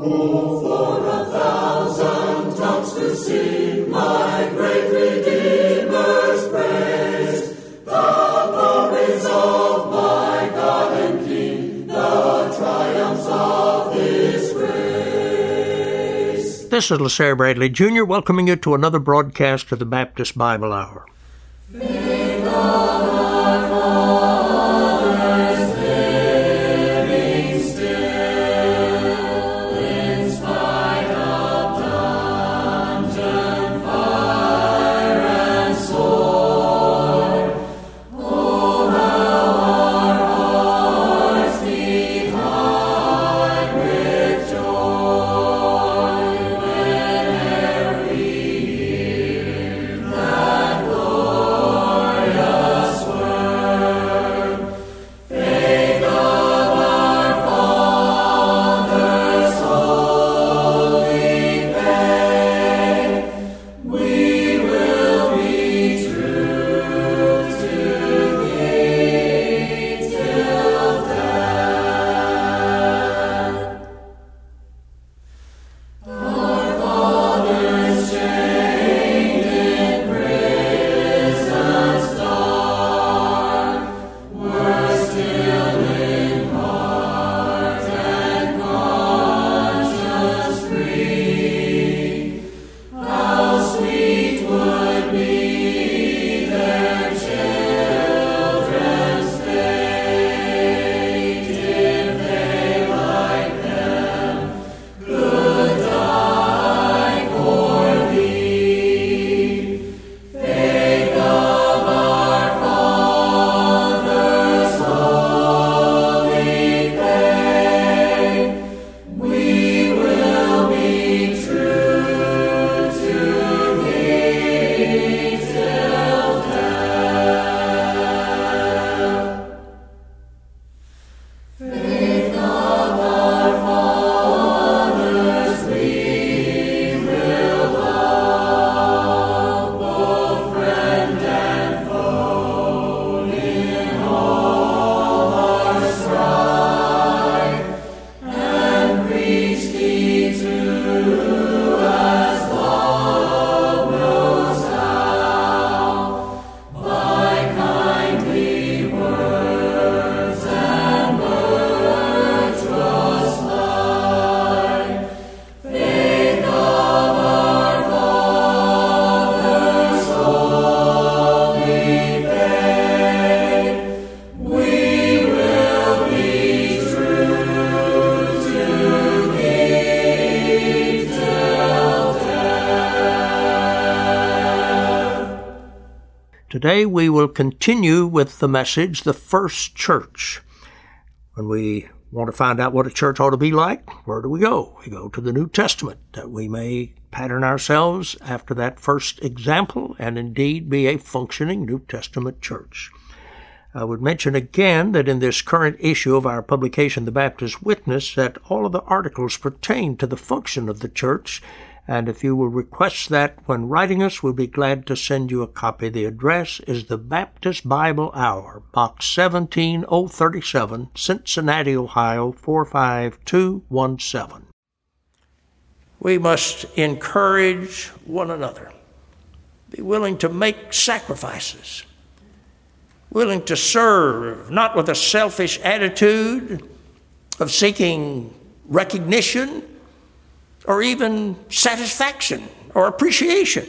This is LaSalle Bradley Jr. welcoming you to another broadcast of the Baptist Bible Hour. Today we will continue with the message, The First Church. When we want to find out what a church ought to be like, where do we go? We go to the New Testament, that we may pattern ourselves after that first example and indeed be a functioning New Testament church. I would mention again that in this current issue of our publication, The Baptist Witness, that all of the articles pertain to the function of the church. And if you will request that when writing us, we'll be glad to send you a copy. The address is the Baptist Bible Hour, Box 17037, Cincinnati, Ohio, 45217. We must encourage one another. Be willing to make sacrifices. Willing to serve, not with a selfish attitude of seeking recognition, or even satisfaction or appreciation.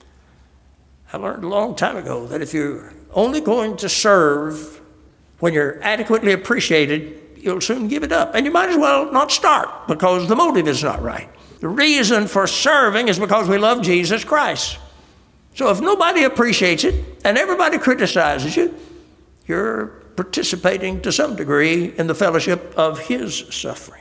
I learned a long time ago that if you're only going to serve when you're adequately appreciated, you'll soon give it up. And you might as well not start because the motive is not right. The reason for serving is because we love Jesus Christ. So if nobody appreciates it and everybody criticizes you, you're participating to some degree in the fellowship of his suffering.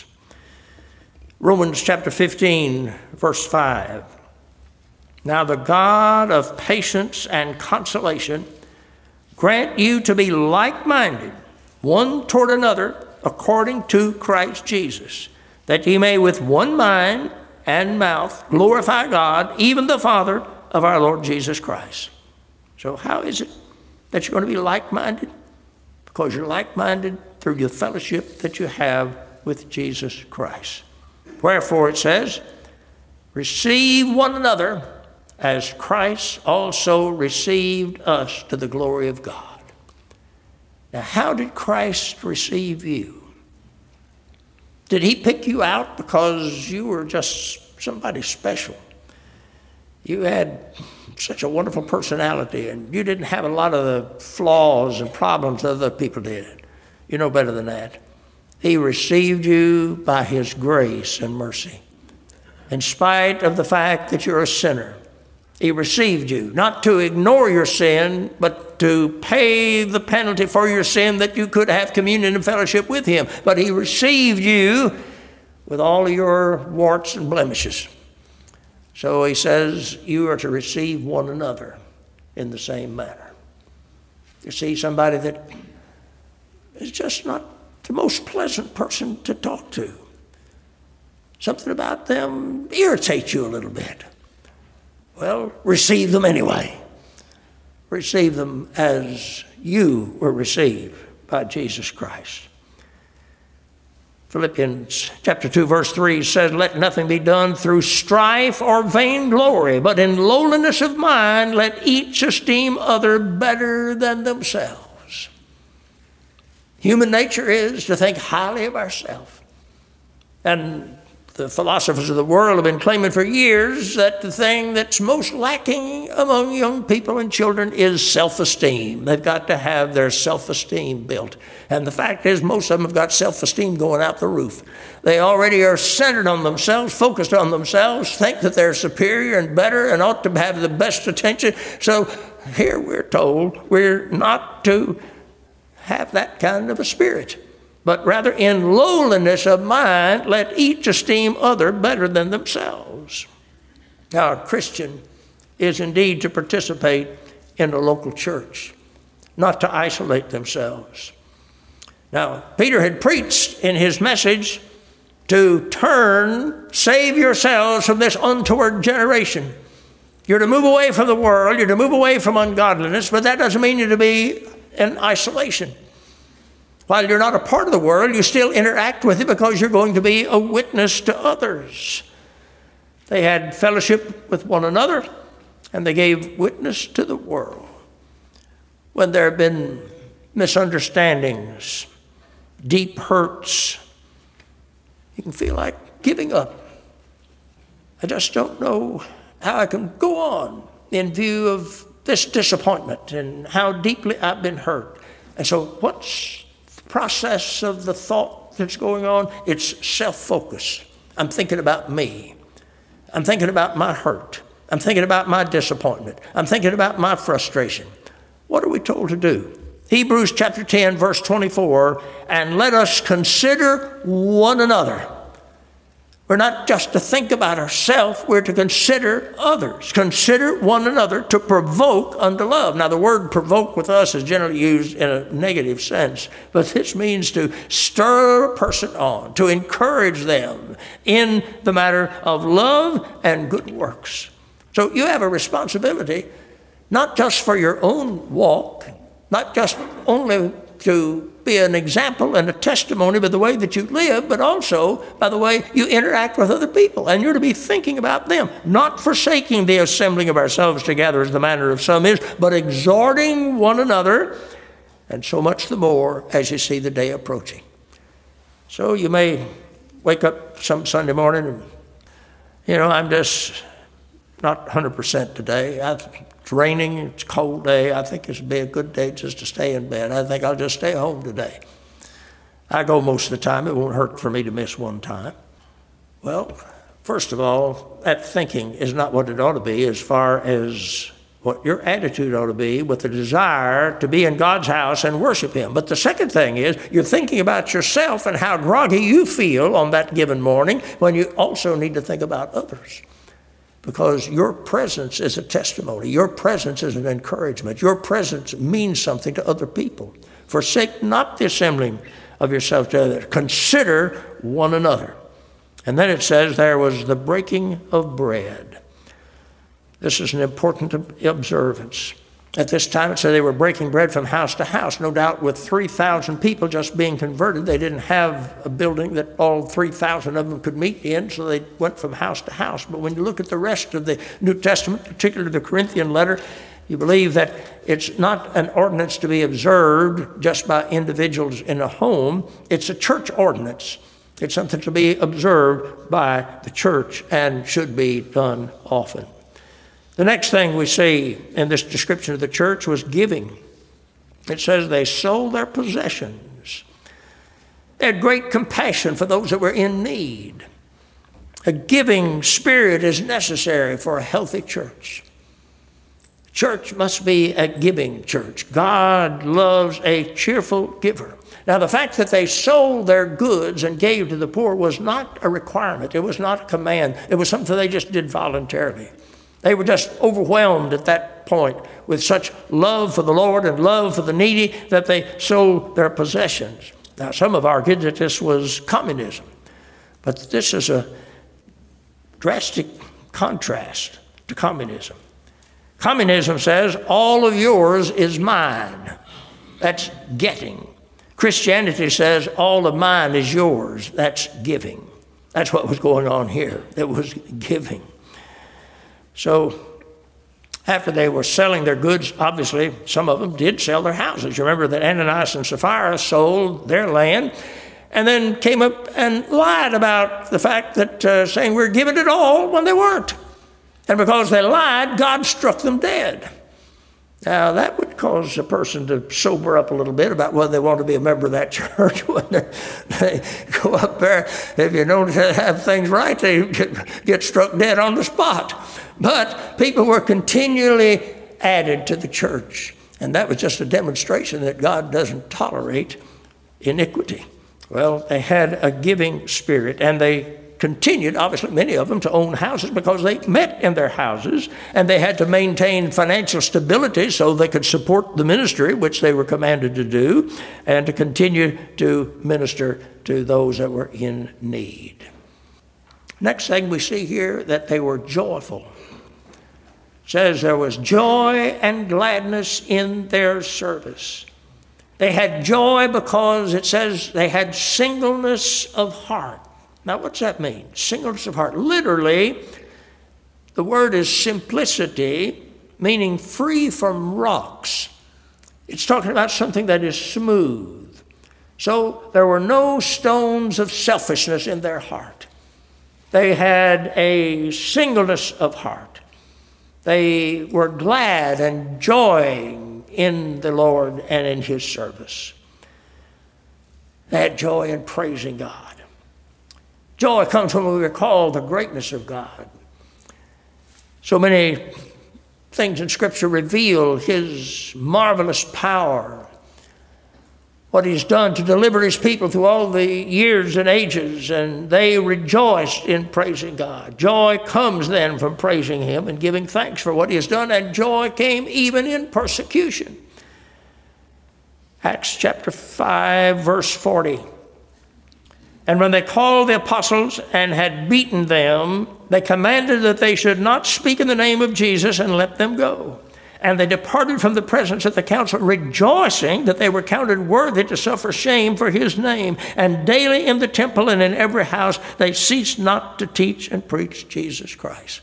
Romans chapter 15, verse 5. Now the God of patience and consolation grant you to be like-minded, one toward another, according to Christ Jesus, that ye may with one mind and mouth glorify God, even the Father of our Lord Jesus Christ. So how is it that you're going to be like-minded? Because you're like-minded through the fellowship that you have with Jesus Christ. Wherefore it says, receive one another as Christ also received us to the glory of God. Now, how did Christ receive you? Did he pick you out because you were just somebody special? You had such a wonderful personality, and you didn't have a lot of the flaws and problems that other people did. You know better than that. He received you by his grace and mercy. In spite of the fact that you're a sinner, he received you, not to ignore your sin, but to pay the penalty for your sin that you could have communion and fellowship with him. But he received you with all of your warts and blemishes. So he says you are to receive one another in the same manner. You see somebody that is just not the most pleasant person to talk to. Something about them irritates you a little bit. Well, receive them anyway. Receive them as you were received by Jesus Christ. Philippians chapter 2, verse 3 says, let nothing be done through strife or vainglory, but in lowliness of mind let each esteem other better than themselves. Human nature is to think highly of ourselves. And the philosophers of the world have been claiming for years that the thing that's most lacking among young people and children is self-esteem. They've got to have their self-esteem built. And the fact is, most of them have got self-esteem going out the roof. They already are centered on themselves, focused on themselves, think that they're superior and better and ought to have the best attention. So here we're told we're not to have that kind of a spirit, but rather in lowliness of mind, let each esteem other better than themselves. Now, a Christian is indeed to participate in the local church, not to isolate themselves. Now, Peter had preached in his message to save yourselves from this untoward generation. You're to move away from the world, you're to move away from ungodliness, but that doesn't mean you're to be in isolation. While you're not a part of the world, you still interact with it because you're going to be a witness to others. They had fellowship with one another, and they gave witness to the world. When there have been misunderstandings, deep hurts, you can feel like giving up. I just don't know how I can go on in view of this disappointment and how deeply I've been hurt. And so what's process of the thought that's going on? It's self-focus. I'm thinking about me. I'm thinking about my hurt. I'm thinking about my disappointment. I'm thinking about my frustration. What are we told to do? Hebrews chapter 10, verse 24, and let us consider one another. We're not just to think about ourselves, we're to consider others. Consider one another to provoke unto love. Now, the word provoke with us is generally used in a negative sense, but this means to stir a person on, to encourage them in the matter of love and good works. So you have a responsibility, not just for your own walk, not just only to be an example and a testimony by the way that you live, but also by the way you interact with other people. And you're to be thinking about them, not forsaking the assembling of ourselves together as the manner of some is, but exhorting one another, and so much the more as you see the day approaching. So you may wake up some Sunday morning and, I'm just not 100% today. It's raining, it's a cold day. I think this would be a good day just to stay in bed. I think I'll just stay home today. I go most of the time. It won't hurt for me to miss one time. Well, first of all, that thinking is not what it ought to be as far as what your attitude ought to be with the desire to be in God's house and worship him. But the second thing is you're thinking about yourself and how groggy you feel on that given morning when you also need to think about others. Because your presence is a testimony. Your presence is an encouragement. Your presence means something to other people. Forsake not the assembling of yourselves together. Consider one another. And then it says there was the breaking of bread. This is an important observance. At this time, it said they were breaking bread from house to house. No doubt with 3,000 people just being converted, they didn't have a building that all 3,000 of them could meet in, so they went from house to house. But when you look at the rest of the New Testament, particularly the Corinthian letter, you believe that it's not an ordinance to be observed just by individuals in a home. It's a church ordinance. It's something to be observed by the church and should be done often. The next thing we see in this description of the church was giving. It says they sold their possessions. They had great compassion for those that were in need. A giving spirit is necessary for a healthy church. Church must be a giving church. God loves a cheerful giver. Now, the fact that they sold their goods and gave to the poor was not a requirement. It was not a command. It was something they just did voluntarily. They were just overwhelmed at that point with such love for the Lord and love for the needy that they sold their possessions. Now, some have argued that this was communism, but this is a drastic contrast to communism. Communism says, all of yours is mine. That's getting. Christianity says, all of mine is yours. That's giving. That's what was going on here. It was giving. So after they were selling their goods, obviously some of them did sell their houses. You remember that Ananias and Sapphira sold their land and then came up and lied about the fact that saying we're giving it all when they weren't. And because they lied, God struck them dead. Now, that would cause a person to sober up a little bit about whether they want to be a member of that church. When they go up there, if you don't have things right, they get struck dead on the spot. But people were continually added to the church. And that was just a demonstration that God doesn't tolerate iniquity. Well, they had a giving spirit, and they continued, obviously, many of them to own houses because they met in their houses, and they had to maintain financial stability so they could support the ministry, which they were commanded to do, and to continue to minister to those that were in need. Next thing we see here, that they were joyful. It says there was joy and gladness in their service. They had joy because it says they had singleness of heart. Now, what's that mean? Singleness of heart. Literally, the word is simplicity, meaning free from rocks. It's talking about something that is smooth. So there were no stones of selfishness in their heart. They had a singleness of heart. They were glad and joying in the Lord and in His service. They had joy in praising God. Joy comes when we recall the greatness of God. So many things in Scripture reveal His marvelous power, what He's done to deliver His people through all the years and ages, and they rejoiced in praising God. Joy comes then from praising Him and giving thanks for what He has done, and joy came even in persecution. Acts chapter 5, verse 40. And when they called the apostles and had beaten them, they commanded that they should not speak in the name of Jesus and let them go. And they departed from the presence of the council, rejoicing that they were counted worthy to suffer shame for His name. And daily in the temple and in every house, they ceased not to teach and preach Jesus Christ.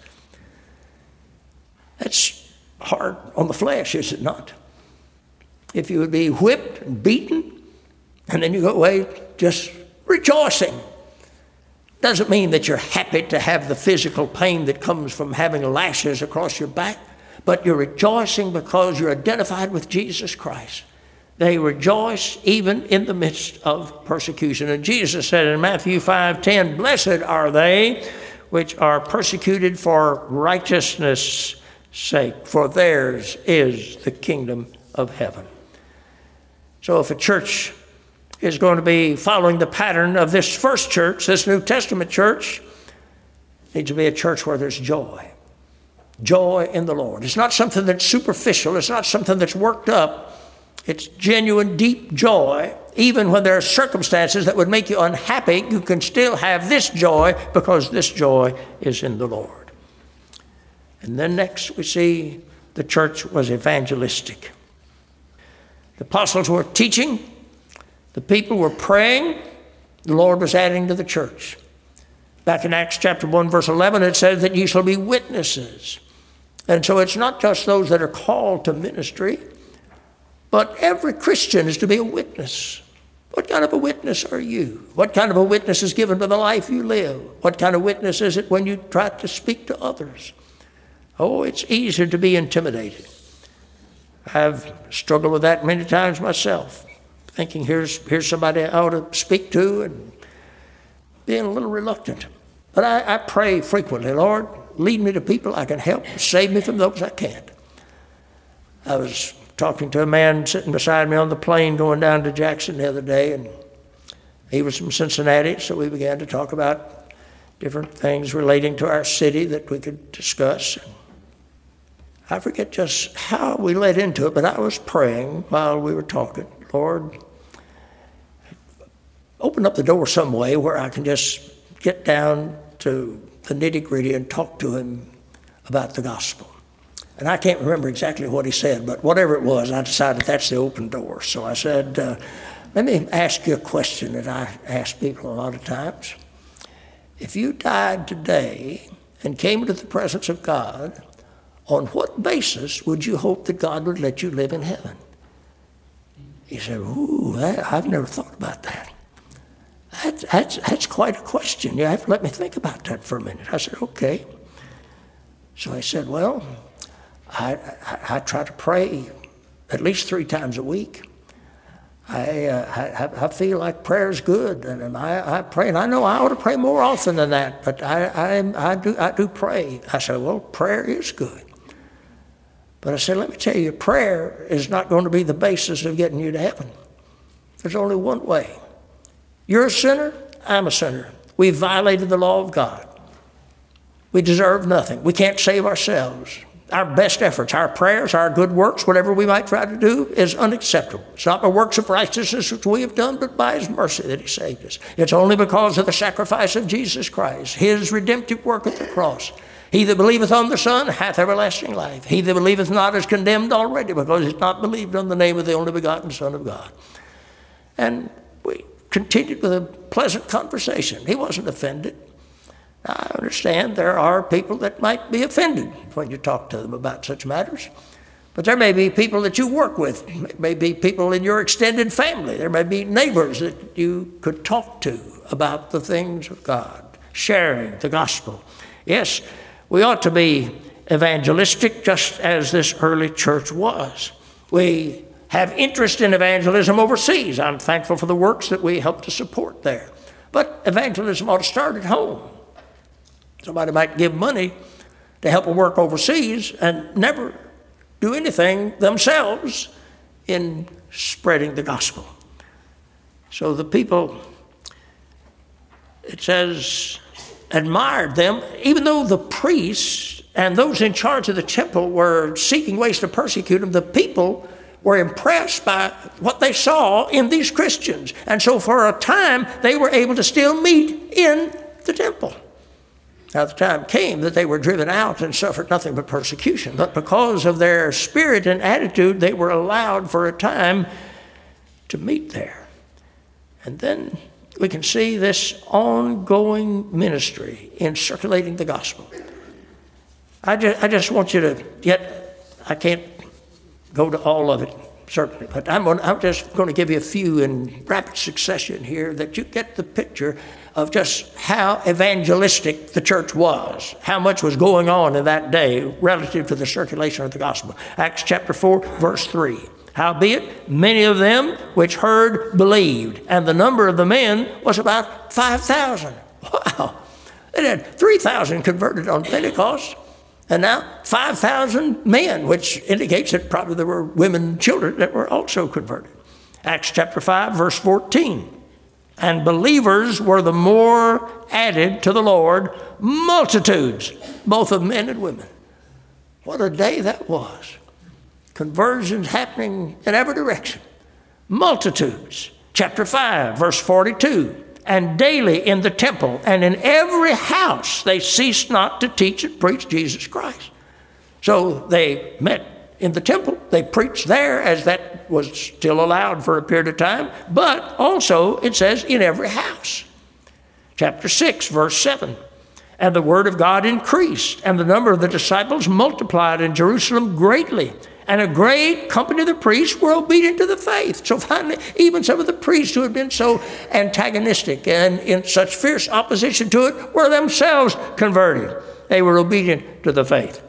That's hard on the flesh, is it not? If you would be whipped and beaten, and then you go away just rejoicing. Doesn't mean that you're happy to have the physical pain that comes from having lashes across your back, but you're rejoicing because you're identified with Jesus Christ. They rejoice even in the midst of persecution. And Jesus said in Matthew 5:10, "Blessed are they which are persecuted for righteousness' sake, for theirs is the kingdom of heaven." So if a church is going to be following the pattern of this first church, this New Testament church, it needs to be a church where there's joy. Joy in the Lord. It's not something that's superficial. It's not something that's worked up. It's genuine, deep joy. Even when there are circumstances that would make you unhappy, you can still have this joy because this joy is in the Lord. And then next we see the church was evangelistic. The apostles were teaching, the people were praying, the Lord was adding to the church. Back in Acts chapter 1, verse 11, it says that ye shall be witnesses. And so it's not just those that are called to ministry, but every Christian is to be a witness. What kind of a witness are you? What kind of a witness is given by the life you live? What kind of witness is it when you try to speak to others? Oh, it's easier to be intimidated. I've struggled with that many times myself, thinking here's somebody I ought to speak to and being a little reluctant. But I pray frequently, Lord, lead me to people I can help, save me from those I can't. I was talking to a man sitting beside me on the plane going down to Jackson the other day, and he was from Cincinnati, so we began to talk about different things relating to our city that we could discuss. I forget just how we led into it, but I was praying while we were talking, Lord, open up the door some way where I can just get down to the nitty-gritty and talk to him about the gospel. And I can't remember exactly what he said, but whatever it was, I decided that's the open door. So I said, let me ask you a question that I ask people a lot of times. If you died today and came into the presence of God, on what basis would you hope that God would let you live in heaven? He said, ooh, I've never thought about that. That's quite a question. You have to let me think about that for a minute. I said, okay. So I said, well, I try to pray at least 3 times a week. I feel like prayer is good, and I pray, and I know I ought to pray more often than that, but I do pray. I said, well, prayer is good. But I said, let me tell you, prayer is not going to be the basis of getting you to heaven. There's only one way. You're a sinner, I'm a sinner. We violated the law of God. We deserve nothing. We can't save ourselves. Our best efforts, our prayers, our good works, whatever we might try to do is unacceptable. It's not by works of righteousness which we have done, but by his mercy that he saved us. It's only because of the sacrifice of Jesus Christ, his redemptive work at the cross. He that believeth on the Son hath everlasting life. He that believeth not is condemned already, because he hath not believed on the name of the only begotten Son of God. And we continued with a pleasant conversation. He wasn't offended. I understand there are people that might be offended when you talk to them about such matters. But there may be people that you work with. There may be people in your extended family. There may be neighbors that you could talk to about the things of God, sharing the gospel. Yes, we ought to be evangelistic just as this early church was. We have interest in evangelism overseas. I'm thankful for the works that we help to support there. But evangelism ought to start at home. Somebody might give money to help a work overseas and never do anything themselves in spreading the gospel. So the people, it says, admired them, even though the priests and those in charge of the temple were seeking ways to persecute them, the people were impressed by what they saw in these Christians. And so for a time, they were able to still meet in the temple. Now the time came that they were driven out and suffered nothing but persecution. But because of their spirit and attitude, they were allowed for a time to meet there. And then we can see this ongoing ministry in circulating the gospel. I just want you to I can't go to all of it, certainly, but I'm just going to give you a few in rapid succession here that you get the picture of just how evangelistic the church was, how much was going on in that day relative to the circulation of the gospel. Acts chapter 4, verse 3. Howbeit, many of them which heard believed, and the number of the men was about 5,000. Wow. They had 3,000 converted on Pentecost, and now 5,000 men, which indicates that probably there were women and children that were also converted. Acts chapter 5, verse 14. And believers were the more added to the Lord, multitudes, both of men and women. What a day that was. Conversions happening in every direction. Multitudes. Chapter 5, verse 42. And daily in the temple and in every house they ceased not to teach and preach Jesus Christ. So they met in the temple. They preached there, as that was still allowed for a period of time. But also, it says, in every house. Chapter 6, verse 7. And the word of God increased, and the number of the disciples multiplied in Jerusalem greatly. And a great company of the priests were obedient to the faith. So finally, even some of the priests who had been so antagonistic and in such fierce opposition to it were themselves converted. They were obedient to the faith.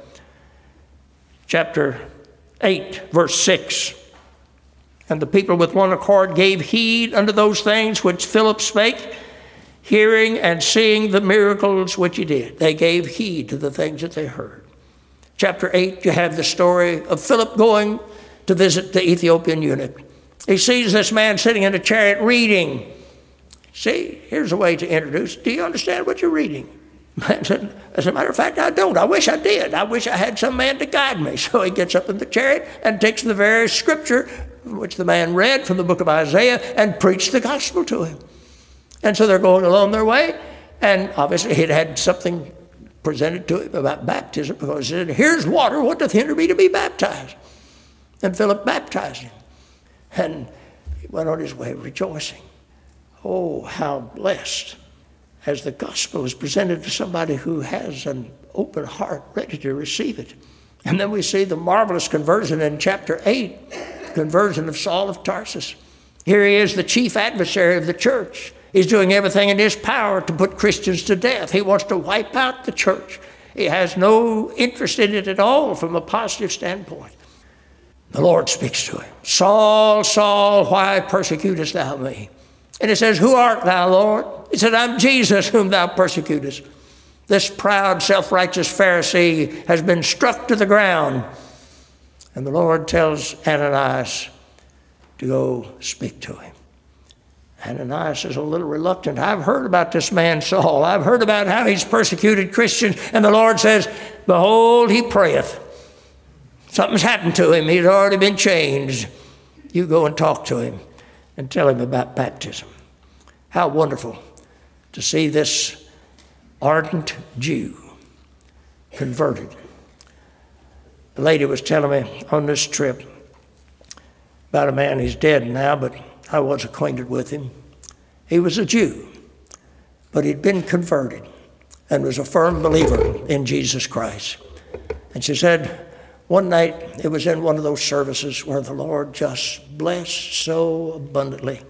Chapter 8, verse 6. And the people with one accord gave heed unto those things which Philip spake, hearing and seeing the miracles which he did. They gave heed to the things that they heard. Chapter 8, you have the story of Philip going to visit the Ethiopian eunuch. He sees this man sitting in a chariot reading. See, here's a way to introduce. Do you understand what you're reading? Man said, as a matter of fact, I don't. I wish I did. I wish I had some man to guide me. So he gets up in the chariot and takes the very scripture which the man read from the book of Isaiah and preached the gospel to him. And so they're going along their way. And obviously he'd had something presented to him about baptism, because he said, here's water, what doth hinder me to be baptized? And Philip baptized him. And he went on his way rejoicing. Oh, how blessed, as the gospel is presented to somebody who has an open heart ready to receive it. And then we see the marvelous conversion in chapter 8, conversion of Saul of Tarsus. Here he is, the chief adversary of the church. He's doing everything in his power to put Christians to death. He wants to wipe out the church. He has no interest in it at all from a positive standpoint. The Lord speaks to him. Saul, Saul, why persecutest thou me? And he says, who art thou, Lord? He said, I'm Jesus whom thou persecutest. This proud, self-righteous Pharisee has been struck to the ground. And the Lord tells Ananias to go speak to him. Ananias is a little reluctant. I've heard about this man Saul. I've heard about how he's persecuted Christians. And the Lord says, behold, he prayeth. Something's happened to him. He's already been changed. You go and talk to him and tell him about baptism. How wonderful to see this ardent Jew converted. The lady was telling me on this trip about a man. He's dead now, but I was acquainted with him. He was a Jew, but he'd been converted and was a firm believer in Jesus Christ. And she said, one night it was in one of those services where the Lord just blessed so abundantly.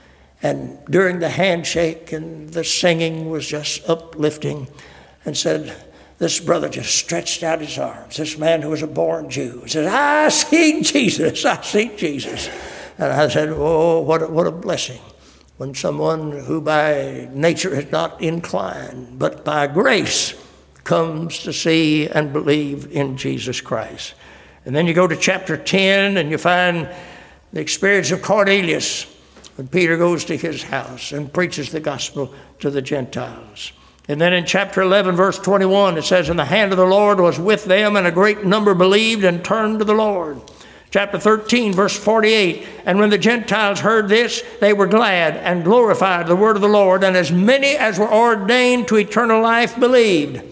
And during the handshake and the singing was just uplifting, and said, this brother just stretched out his arms, this man who was a born Jew, and said, I see Jesus, I see Jesus. And I said, oh, what a blessing when someone who by nature is not inclined, but by grace comes to see and believe in Jesus Christ. And then you go to chapter 10 and you find the experience of Cornelius when Peter goes to his house and preaches the gospel to the Gentiles. And then in chapter 11, verse 21, it says, and the hand of the Lord was with them, and a great number believed and turned to the Lord. Chapter 13, verse 48, and when the Gentiles heard this, they were glad and glorified the word of the Lord, and as many as were ordained to eternal life believed.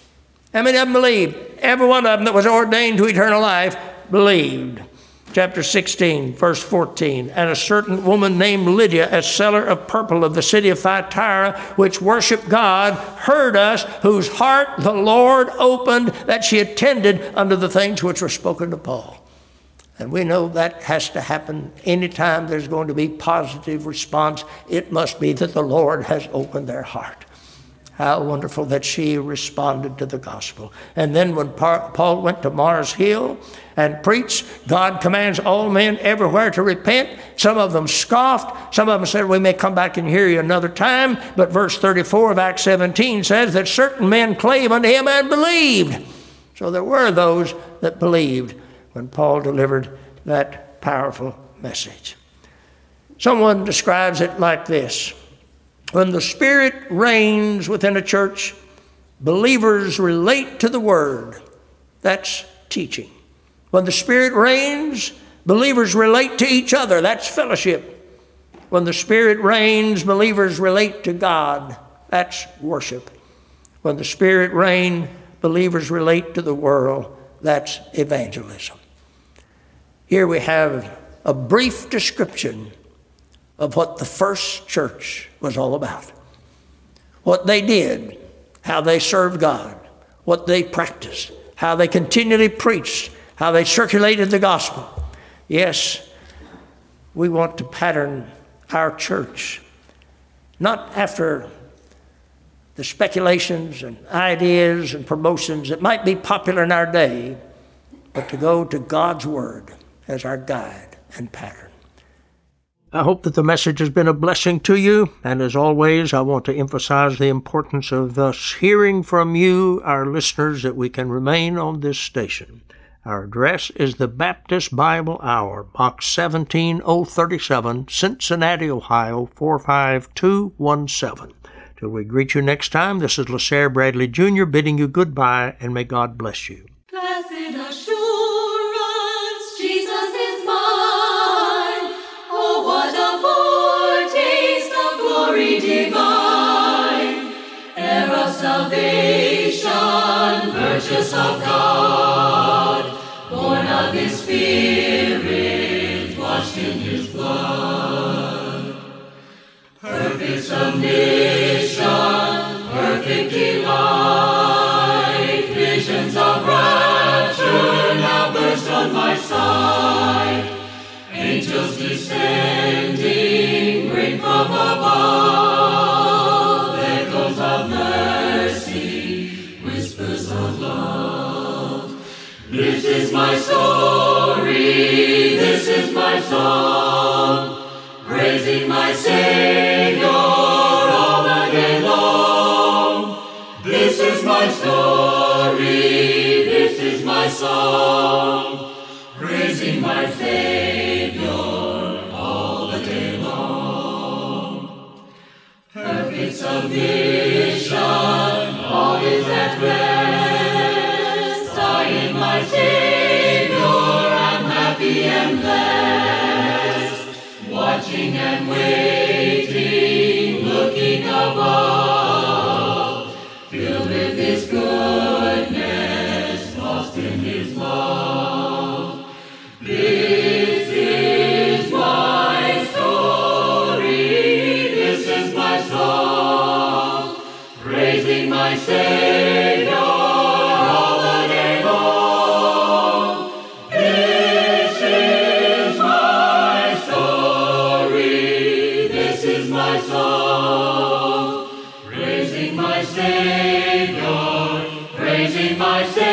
How many of them believed? Every one of them that was ordained to eternal life believed. Chapter 16, verse 14, and a certain woman named Lydia, a seller of purple of the city of Thyatira, which worshiped God, heard us, whose heart the Lord opened, that she attended unto the things which were spoken to Paul. And we know that has to happen anytime there's going to be positive response. It must be that the Lord has opened their heart. How wonderful that she responded to the gospel. And then when Paul went to Mars Hill and preached, God commands all men everywhere to repent. Some of them scoffed. Some of them said, we may come back and hear you another time. But verse 34 of Acts 17 says that certain men clave unto him and believed. So there were those that believed when Paul delivered that powerful message. Someone describes it like this. When the Spirit reigns within a church, believers relate to the Word. That's teaching. When the Spirit reigns, believers relate to each other. That's fellowship. When the Spirit reigns, believers relate to God. That's worship. When the Spirit reigns, believers relate to the world. that's evangelism. Here we have a brief description of what the first church was all about. What they did, how they served God, what they practiced, how they continually preached, how they circulated the gospel. Yes, we want to pattern our church, not after the speculations and ideas and promotions that might be popular in our day, but to go to God's Word as our guide and pattern. I hope that the message has been a blessing to you, and as always, I want to emphasize the importance of us hearing from you, our listeners, that we can remain on this station. Our address is the Baptist Bible Hour, Box 17037, Cincinnati, Ohio, 45217. Till we greet you next time, this is LaSalle Bradley Jr. bidding you goodbye, and may God bless you. Blessed assurance, Jesus is mine. Oh, what a foretaste of glory divine. Heir of salvation, purchase of God, born of His Spirit, washed in His blood. Perfect submission, perfect delight, visions of rapture now burst on my sight. Angels descending, rain from above, echoes of mercy, whispers of love. This is my story, this is my song, praising my Savior all the day long. This is my story, this is my song, praising my Savior all the day long. Perfect submission, all is at rest. I in my Savior am happy and blessed, watching and waiting, looking above, filled with His goodness, lost in His love. This is my story, this is my song, praising my Savior all the day long. This is my story, this is my song, praising my Savior, praising my Savior.